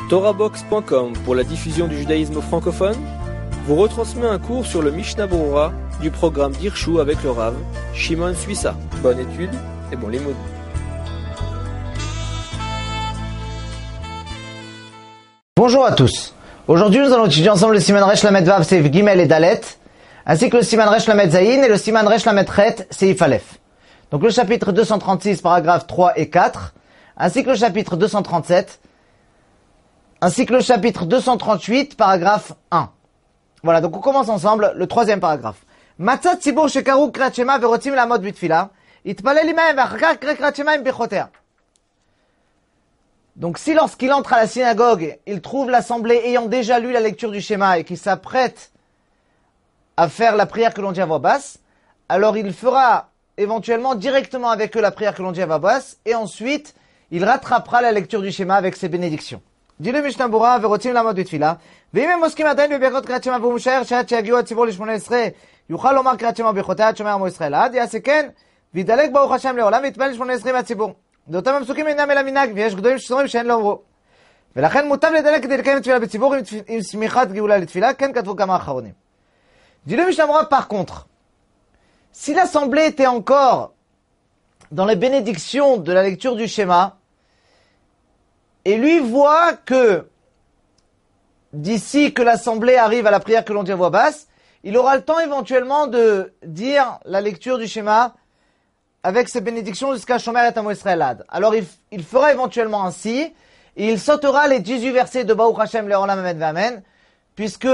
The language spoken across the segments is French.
TorahBox.com pour la diffusion du judaïsme francophone vous retransmet un cours sur le Mishnah Berurah du programme d'Irshu avec le Rav Shimon Suissa. Bonne étude et bon limoud. Bonjour à tous. Aujourd'hui, nous allons étudier ensemble le Siman Resh Lamed Vav Seif Gimel et Dalet, ainsi que le Siman Resh Lamed Zayin et le Siman Resh Lamed Chet Seif Aleph. Donc le chapitre 236, paragraphes 3 et 4, ainsi que le chapitre 237, ainsi que le chapitre 238, paragraphe 1. Voilà, donc on commence ensemble le troisième paragraphe. Matzat tzibur shekaru kriat shema verotzim lamod bitfila, itpalel imahem ve'achar כך kriat shema im bechoter. Donc si lorsqu'il entre à la synagogue, il trouve l'assemblée ayant déjà lu la lecture du schéma et qui s'apprête à faire la prière que l'on dit à voix basse, alors il fera éventuellement directement avec eux la prière que l'on dit à voix basse et ensuite il rattrapera la lecture du schéma avec ses bénédictions. dit le Mishnah Berurah verotzim lamod bitfila, ve'im הם עוסקים עדיין בברכות קריאת שמע והוא משער שעד שיגיעו הציבור ל-18 יוכל לומר קריאת שמע ברכותיה עד שומע עמו ישראל עד יעשה כן וידלג ברוך השם לעולם ויתפלל ל-18 מהציבור. ואותם הפסוקים אינם אלא מנהג, ויש גדולים שסוברים שאין לאומרו. ולכן מוטב לדלג כדי לקיים תפילה בציבור עם סמיכת גאולה לתפילה, כן כתבו כמה אחרונים. dit le Mishnah Berurah, par contre, si l'assemblée était encore dans les bénédictions de la lecture du schéma, et lui voit que d'ici que l'assemblée arrive à la prière que l'on dit à voix basse, il aura le temps éventuellement de dire la lecture du schéma avec ses bénédictions jusqu'à Shomer et Amo Israël Ad. Alors il fera éventuellement ainsi, et il sautera les 18 versets de Baruch Hashem Le'olam Amen Ve'Amen, puisque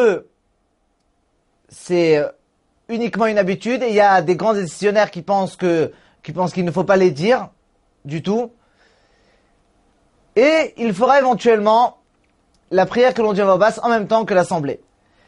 c'est uniquement une habitude, et il y a des grands décisionnaires qui pensent qu'il ne faut pas les dire du tout. Et il fera éventuellement la prière que l'on dit à voix basse en même temps que l'assemblée.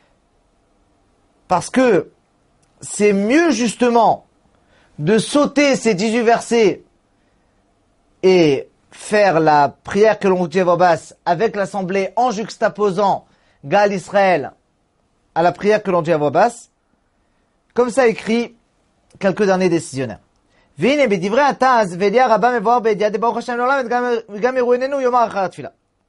Parce que c'est mieux justement de sauter ces 18 versets et faire la prière que l'on dit à voix basse avec l'assemblée en juxtaposant Gal Israël à la prière que l'on dit à voix basse, comme ça écrit quelques derniers décisionnaires. והנה בדברי התז ואליהו רבה מבואר בידיעה דברוך השם לעולם וגם יראו עינינו יאמר אחר התפילה.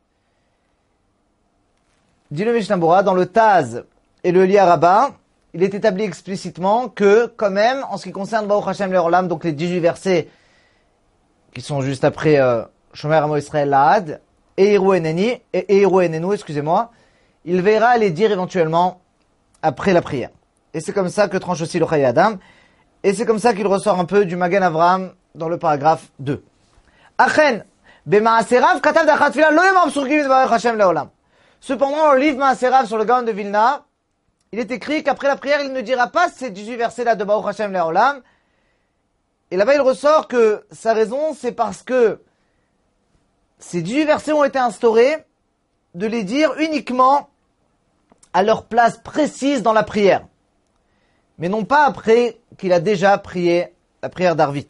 Dit le Mishnah Berurah, dans le Taz et le Eliyahu Rabbah, il est établi explicitement que, quand même, en ce qui concerne Baruch Hashem Le'olam, donc les 18 versets qui sont juste après Shomer Amo Israël La'ad et Yeru Enenu, excusez-moi, il verra les dire éventuellement après la prière. Et c'est comme ça que tranche aussi le Chayei Adam. Et c'est comme ça qu'il ressort un peu du Magen Avraham dans le paragraphe 2. Achen, b'maaserav katav d'achat tefila lo yomar psukim yitbarech Hashem le'olam. Cependant, dans le livre Maaserav sur le Gaon de Vilna, il est écrit qu'après la prière, il ne dira pas ces 18 versets-là de Baruch Hashem le'olam. Et là-bas, il ressort que sa raison, c'est parce que ces 18 versets ont été instaurés de les dire uniquement à leur place précise dans la prière. Mais non pas après qu'il a déjà prié la prière d'Arvit.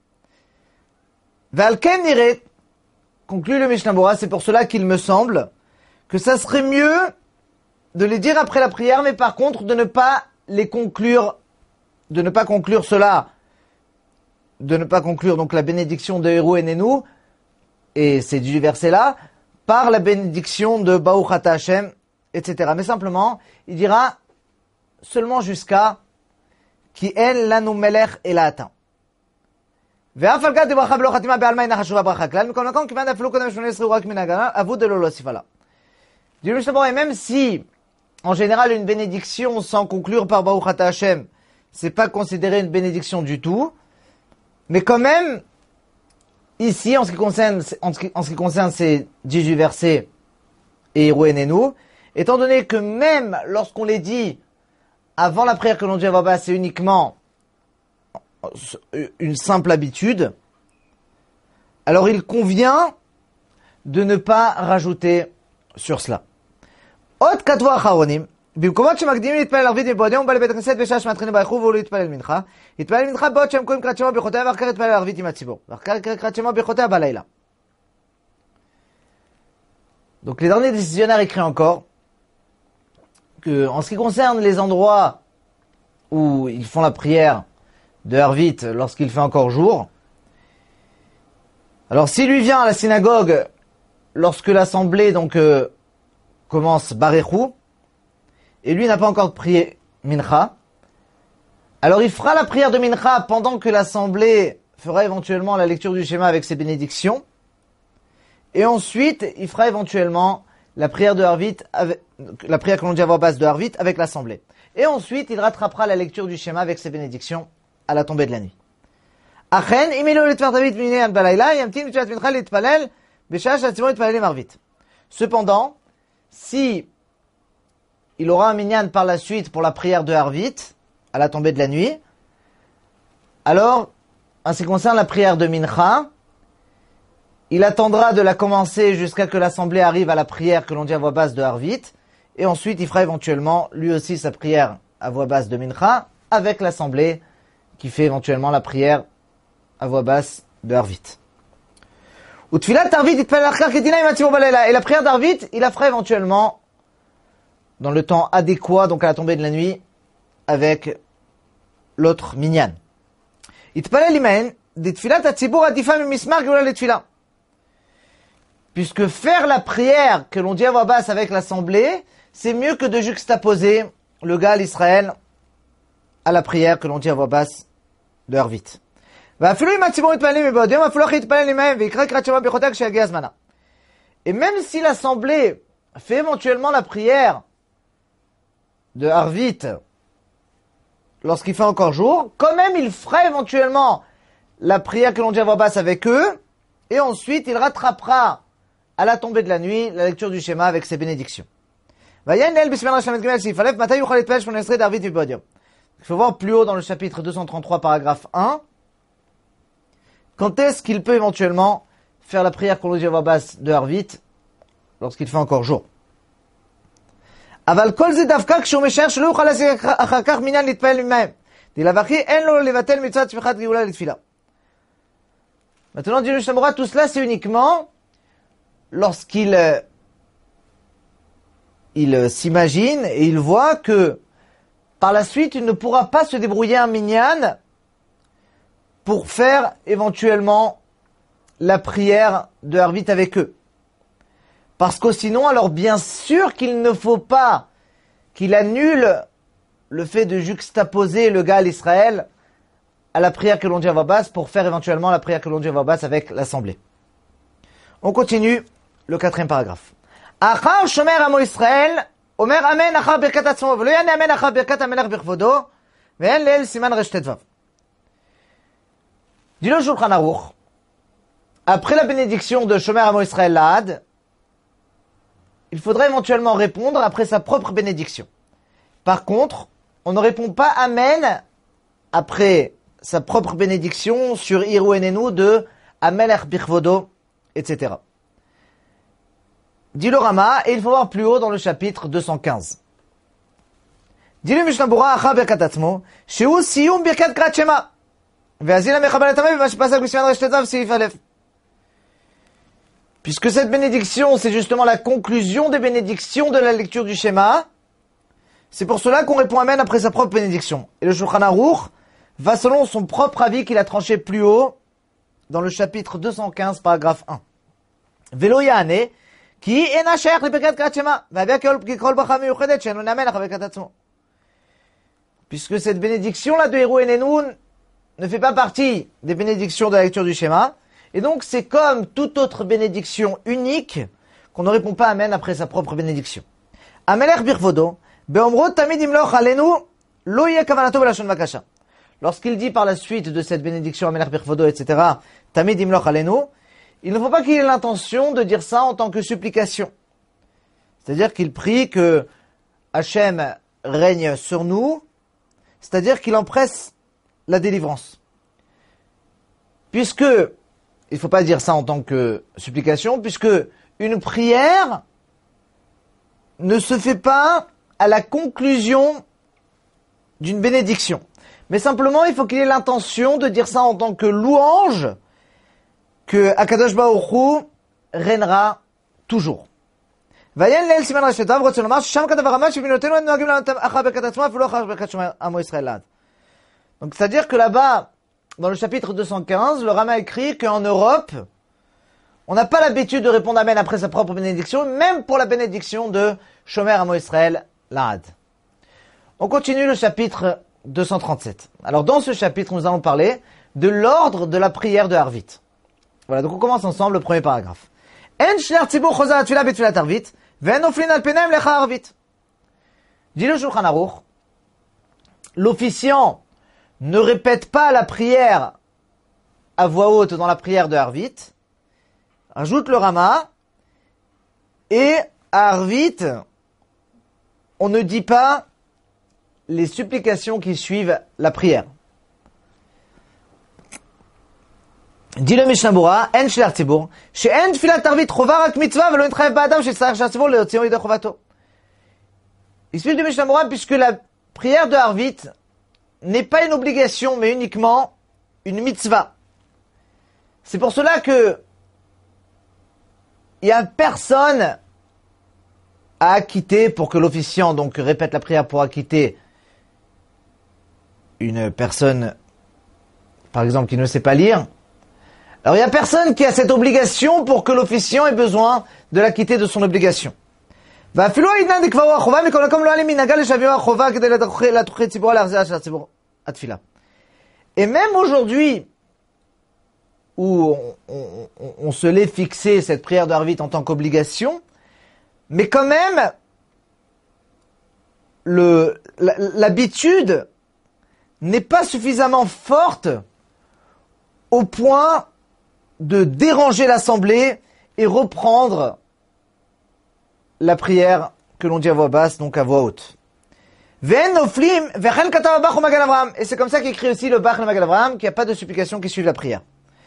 Valken nire, conclut le Mishnah Berurah, c'est pour cela qu'il me semble que ça serait mieux de les dire après la prière, mais par contre de ne pas les conclure, de ne pas conclure cela, de ne pas conclure donc la bénédiction de Yeru Enenu et ces 18 versets-là par la bénédiction de Baruch Ata Hashem, etc. Mais simplement, il dira seulement jusqu'à כי אין לנו מלך אלא אתה. ואף על גד דברכה בלא חתימה בעלמא אינה חשובה ברכה כלל, מכל מקום כיוון אפילו קודם 18 הוא רק מן ההגנה, אבוד דלא להוסיף עליו. Dit le Mishnah Berurah, et même si, en général, une bénédiction sans conclure par Baruch Ata Hashem, c'est pas considéré une bénédiction du tout, mais quand même, ici, en ce qui concerne ces 18 versets et Yeru Enenu, étant donné que même lorsqu'on les dit avant la prière que l'on dit à voix basse, c'est uniquement une simple habitude, alors il convient de ne pas rajouter sur cela. עוד כתבו האחרונים, במקומות שמקדימים להתפלל ערבית מבעודם הוא בא לבית הכנסת בשעה שמתחילים באיחור והוא לא יתפלל מנחה, יתפלל מנחה בעוד שהם קוראים קריאת שמע ברכותיה ואחר כך יתפלל ערבית עם הציבור, ואחר כך יקרא קריאת שמע ברכותיה בלילה. Donc les derniers décisionnaires écrivent encore que, en ce qui concerne les endroits où ils font la prière de Arvit lorsqu'il fait encore jour, alors s'il lui vient à la synagogue lorsque l'assemblée donc commence Barechou, et lui n'a pas encore prié Mincha, alors il fera la prière de Mincha pendant que l'assemblée fera éventuellement la lecture du schéma avec ses bénédictions, et ensuite il fera éventuellement la prière de Harvit, la prière que l'on dit à voix basse de Harvit avec l'assemblée. Et ensuite il rattrapera la lecture du schéma avec ses bénédictions à la tombée de la nuit. Achen, cependant, si il aura un minyan par la suite pour la prière de Harvit, à la tombée de la nuit, alors, en ce qui concerne la prière de Mincha, il attendra de la commencer jusqu'à que l'assemblée arrive à la prière que l'on dit à voix basse de Harvit, et ensuite il fera éventuellement lui aussi sa prière à voix basse de Mincha, avec l'assemblée qui fait éventuellement la prière à voix basse de Harvit. Et la prière d'Harvit, il la fera éventuellement dans le temps adéquat, donc à la tombée de la nuit, avec l'autre minyan. Puisque faire la prière que l'on dit à voix basse avec l'assemblée, c'est mieux que de juxtaposer le Gal Israël à la prière que l'on dit à voix basse de Harvit. Et même si l'assemblée fait éventuellement la prière de Harvit lorsqu'il fait encore jour, quand même il fera éventuellement la prière que l'on dit à voix basse avec eux, et ensuite il rattrapera à la tombée de la nuit la lecture du schéma avec ses bénédictions. Il faut voir plus haut dans le chapitre 233 paragraphe 1, quand est-ce qu'il peut éventuellement faire la prière qu'on dit à voix basse de Harvit lorsqu'il fait encore jour. Maintenant, dit le Shamora, tout cela c'est uniquement lorsqu'il s'imagine et il voit que par la suite il ne pourra pas se débrouiller un minyan pour faire éventuellement la prière de Harvit avec eux. Parce que sinon, alors bien sûr qu'il ne faut pas qu'il annule le fait de juxtaposer le Gal Israël à la prière que l'on dit à voix basse pour faire éventuellement la prière que l'on dit à voix basse avec l'assemblée. On continue le 4e paragraphe. Achar shomer amo Israël, omer amen achar birkat atzmo, velo yane amen achar birkat amelech birkvodo, ve'en leel siman resh tetvav. Dit le Shulchan Aruch, après la bénédiction de shomer amo Israël lahad, il faudrait éventuellement répondre après sa propre bénédiction. Par contre, on ne répond pas amen après sa propre bénédiction sur Iru Enenu de Amelech Birkvodo, etc. Dit le Rama, et il faut voir plus haut dans le chapitre 215. Dit le Mishnah Bura Acha Birkat Atzmo, Sheu Siyum Birkat Krat Shema, Ve'azil HaMechabal Et Hamay, V'ma Shepasach B'Siman Resh Tetzav Seif Aleph. Puisque cette bénédiction, c'est justement la conclusion des bénédictions de la lecture du schéma, c'est pour cela qu'on répond amen après sa propre bénédiction. Et le Shulchan Aruch va selon son propre avis qu'il a tranché plus haut dans le chapitre 215, paragraphe 1. Velo ya'ane, ki ena shayach leberkat krat shema, ve'avia kol bracha miyuchedet she'enu namen achar birkat atzmo. Puisque cette bénédiction-là de Iru Enenu ne fait pas partie des bénédictions de la lecture du schéma, et donc c'est comme toute autre bénédiction unique qu'on ne répond pas amen après sa propre bénédiction. Amelech birkvodo, be'omrot tamid imloch alenu, lo yeh kavanato b'lashon vakasha. Lorsqu'il dit par la suite de cette bénédiction Amelech birkvodo, etc., tamid imloch alenu, il ne faut pas qu'il ait l'intention de dire ça en tant que supplication. C'est-à-dire qu'il prie que Hachem règne sur nous, c'est-à-dire qu'il empresse la délivrance. Puisque il ne faut pas dire ça en tant que supplication, puisque une prière ne se fait pas à la conclusion d'une bénédiction. Mais simplement, il faut qu'il ait l'intention de dire ça en tant que louange, que Akadosh Baruch Hu règnera toujours. Donc, c'est-à-dire que là-bas, dans le chapitre 215, le Rama écrit qu'en Europe, On n'a pas l'habitude de répondre Amen après sa propre bénédiction, même pour la bénédiction de Shomer Amo Israël Lahad. On continue le chapitre 237. Alors dans ce chapitre, nous allons parler de l'ordre de la prière de Harvit. Voilà, donc on commence ensemble le premier paragraphe. En shliach tzibur chozar atfila betfilat Harvit, ve'en noflin al penaim lecha Harvit. Dit le Shulchan Aruch, l'officiant ne répète pas la prière à voix haute dans la prière de Harvit, ajoute le Rama, et à Harvit, on ne dit pas les supplications qui suivent la prière. Dit le Mishnah Berurah, en shliach tzibur, she'en tfilat Harvit chova rak mitzvah velo nitchayev ba'adam shetzarech shliach tzibur leotzio yedei chovato. Il explique le Mishnah Berurah puisque la prière de Harvit n'est pas une obligation mais uniquement une mitzvah. C'est pour cela que il y a personne à acquitter pour que l'officiant donc répète la prière pour acquitter une personne, par exemple, qui ne sait pas lire. Alors il y a personne qui a cette obligation pour que l'officiant ait besoin de l'acquitter de son obligation. Et même aujourd'hui, où on se l'est fixé cette prière de Harvit en tant qu'obligation, mais quand même, l'habitude n'est pas suffisamment forte au point de déranger l'assemblée et reprendre la prière que l'on dit à voix basse, donc à voix haute. Et c'est comme ça qu'écrit aussi le Bach le Magen Avraham, qu'il n'y a pas de supplication qui suive la prière.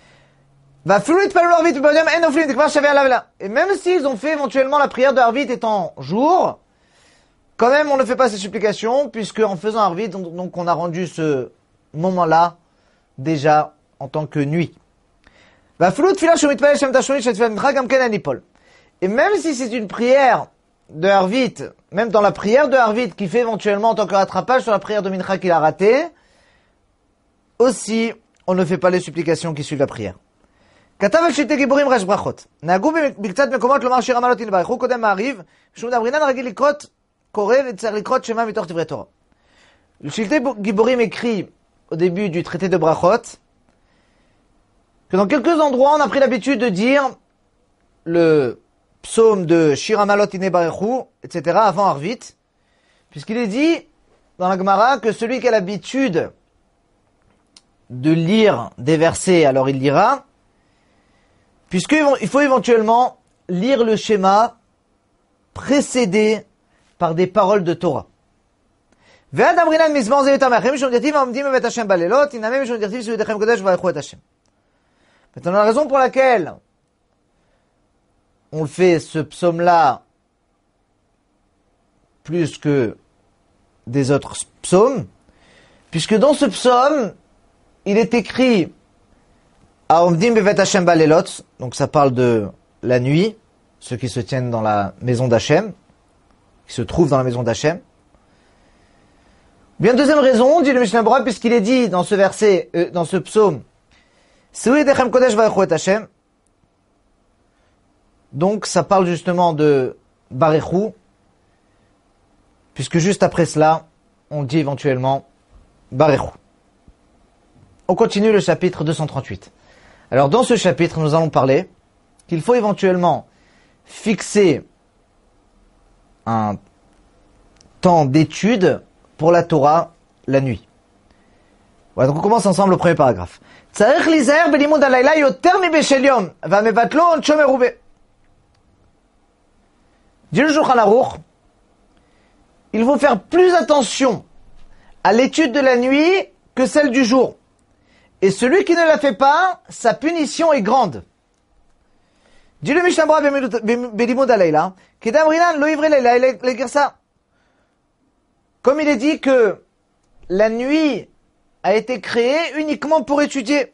Et même s'ils ont fait éventuellement la prière de Harvit étant jour, quand même on ne fait pas ces supplications, puisque en faisant Harvit, donc on a rendu ce moment-là déjà en tant que nuit. Et même si c'est une prière de Harvit, même dans la prière de Harvit qui fait éventuellement en tant que rattrapage sur la prière de Mincha qu'il a raté, aussi on ne fait pas les supplications qui suivent la prière. כתב על שלטי גיבורים רש ברכות. נהגו בקצת מקומות לומר שיר המעלות יתברכו קודם מעריב, משום דברינן רגיל קורא וצריך לקרות שמע מתוך דברי תורה. Le שלטי גיבורים écrit au début du traité de Brachot que dans quelques endroits on a pris l'habitude de dire le psaume de Shir Hamalot Inebarechu, etc. avant Harvit, puisqu'il est dit dans la Gemara que celui qui a l'habitude de lire des versets, alors il lira, puisqu'il faut éventuellement lire le schéma précédé par des paroles de Torah. Maintenant, la raison pour laquelle on fait ce psaume-là plus que des autres psaumes, puisque dans ce psaume, il est écrit donc ça parle de la nuit, ceux qui se tiennent dans la maison d'Hachem, qui se trouvent dans la maison d'Hachem. Bien deuxième raison, dit le Mishnah Berurah, puisqu'il est dit dans ce verset, dans ce psaume, donc ça parle justement de Barechu, puisque juste après cela, on dit éventuellement Barechu. On continue le chapitre 238. Alors dans ce chapitre, nous allons parler qu'il faut éventuellement fixer un temps d'étude pour la Torah la nuit. Voilà, donc on commence ensemble le premier paragraphe. Tzarech lizaher belimud halayla yoter mibeshel yom, v'amevatlo onsho merube. Dit le Shulchan Aruch, il faut faire plus attention à l'étude de la nuit que celle du jour. Et celui qui ne la fait pas, sa punition est grande. Dit le Mishnah Berurah belimud halayla, kedamrinan lo ivre layla le girsa. Comme il est dit que la nuit a été créée uniquement pour étudier.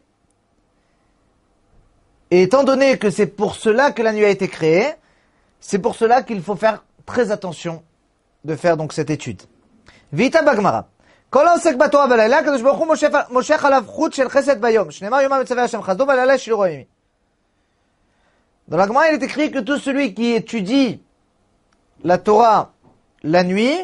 Et étant donné que c'est pour cela que la nuit a été créée, c'est pour cela qu'il faut faire très attention de faire donc cette étude. Vita Bagmara. כל העוסק בתורה בלילה, הקדוש ברוך הוא מושך עליו חוט של חסד ביום. שנאמר יומם מצווה השם חסדו בלילה שירו ימי. Dans la Gemara, il est écrit que tout celui qui étudie la Torah la nuit,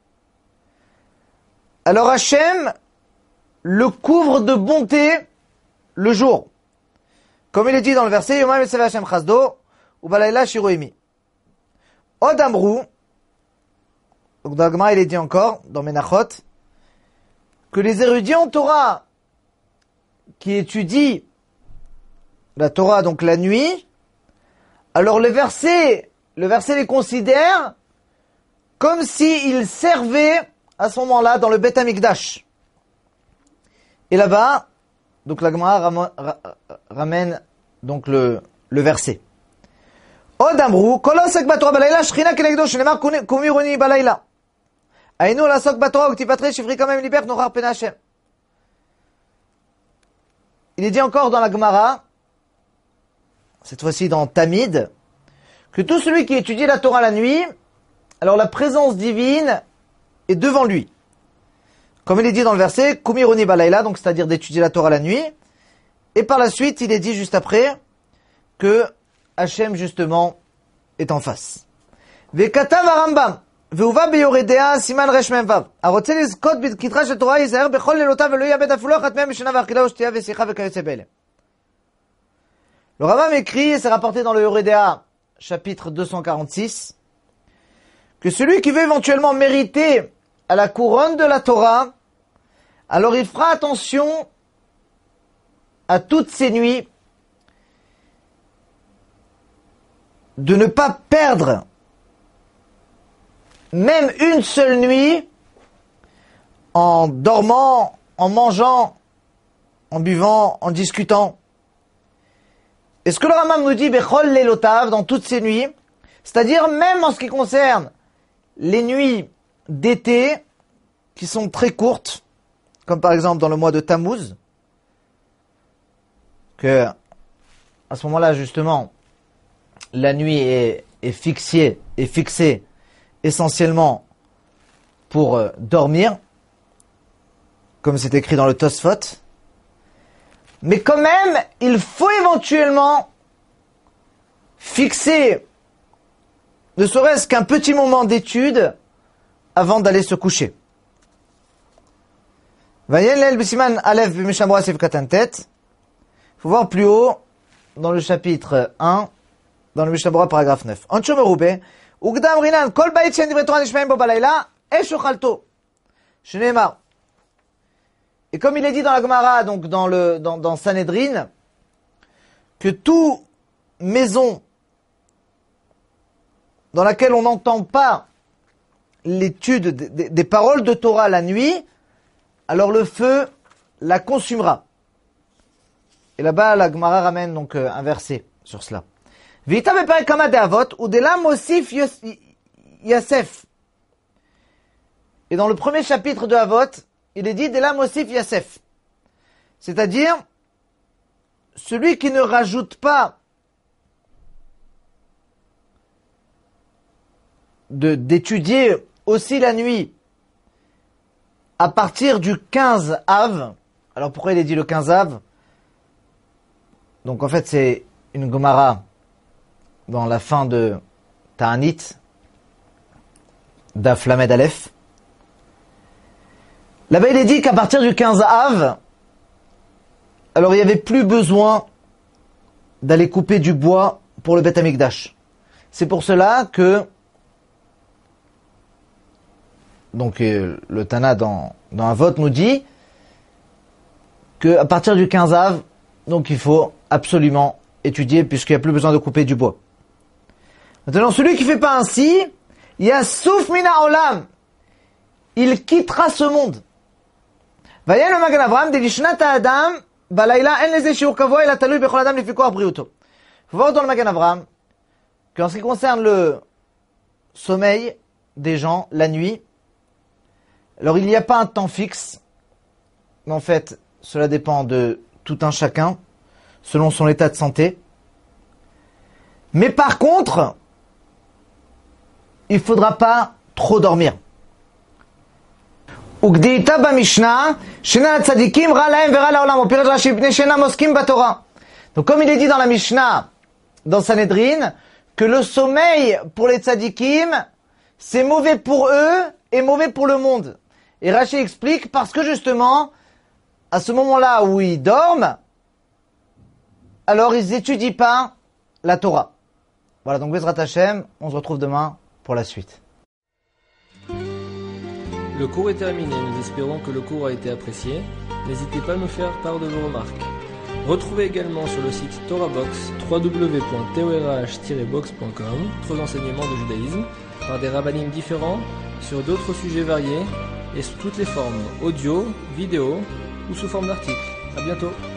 alors Hachem le couvre de bonté le jour. Comme il est dit dans le verset, Yomam Yetzav Hashem Chasdo, Ubalayla Shiroimi. Od Amrou, donc dans la Gemara, il est dit encore, dans Menachot, que les érudits en Torah qui étudient la Torah, donc la nuit, alors le verset les considère comme s'ils servaient à ce moment-là dans le Beth Amikdash. Et là-bas, donc la Gemara ramène donc le verset. Od amru, kol osek batorah balayla, shchina kenegdo, shenemar kumi roni balayla. Ainu lasok batorah, uktipatre, shivri kamem liber, nochar pena Hashem. Il est dit encore dans la Gemara, cette fois-ci dans Tamid, que tout celui qui étudie la Torah la nuit, alors la présence divine est devant lui. Comme il est dit dans le verset, Kumi Roni Balayla, donc c'est-à-dire d'étudier la Torah la nuit. Et par la suite, il est dit juste après que Hachem justement est en face. Vekatav Arambam, Veuva Beyoredea Siman Resh Memvav. Arotze lizkot b'kitra shel Torah yizaher bechol lelotav velo yabed afulo achat mehem b'shana v'achila u'shtiya v'sicha v'kayotze b'ele. Le Rambam écrit, et c'est rapporté dans le Yoredea, chapitre 246, que celui qui veut éventuellement mériter à la couronne de la Torah, alors il fera attention à toutes ces nuits de ne pas perdre même une seule nuit en dormant, en mangeant, en buvant, en discutant. Et ce que le Rambam nous dit, Bechol Lelotav, dans toutes ces nuits, c'est-à-dire même en ce qui concerne les nuits d'été, qui sont très courtes, comme par exemple dans le mois de Tammuz, que à ce moment-là justement, la nuit est fixée essentiellement pour dormir, comme c'est écrit dans le Tosfot. Mais quand même, il faut éventuellement fixer ne serait-ce qu'un petit moment d'étude avant d'aller se coucher. Il faut voir plus haut dans le chapitre 1, dans le Mishnah Berurah, paragraphe 9. Et comme il est dit dans la Gemara, donc dans Sanhedrin, que toute maison dans laquelle on n'entend pas l'étude des paroles de Torah la nuit, alors le feu la consumera. Et là-bas, la Gemara ramène donc un verset sur cela. Vita beperek kama de'avot, udela mosif Yasef. Et dans le premier chapitre de Avot, il est dit Dela Mosif Yasef. C'est-à-dire, celui qui ne rajoute pas d'étudier aussi la nuit à partir du 15 Av. Alors pourquoi il est dit le 15 Av? Donc en fait c'est une Gemara dans la fin de Ta'anit, Daf Lamed Aleph. Là-bas, il est dit qu'à partir du 15 Av, alors il n'y avait plus besoin d'aller couper du bois pour le Beth Amikdash. C'est pour cela que, donc le Tana dans Avot nous dit qu'à partir du 15 Av, donc il faut absolument étudier puisqu'il n'y a plus besoin de couper du bois. Maintenant, celui qui ne fait pas ainsi, Yasuf mina olam, il quittera ce monde. Il faut voir dans le Magan Avraham qu'en ce qui concerne le sommeil des gens, la nuit, alors il n'y a pas un temps fixe, mais en fait, cela dépend de tout un chacun, selon son état de santé. Mais par contre, il ne faudra pas trop dormir. Donc comme il est dit dans la Mishnah dans Sanhedrin que le sommeil pour les tzadikim, c'est mauvais pour eux et mauvais pour le monde. Et Rashi explique parce que justement, à ce moment-là où ils dorment, alors ils n'étudient pas la Torah. Voilà, donc Bezrat Hashem, on se retrouve demain pour la suite. Le cours est terminé, nous espérons que le cours a été apprécié. N'hésitez pas à nous faire part de vos remarques. Retrouvez également sur le site TorahBox www.torah-box.com d'autres enseignements de judaïsme par des rabbinim différents sur d'autres sujets variés et sous toutes les formes, audio, vidéo ou sous forme d'articles. À bientôt.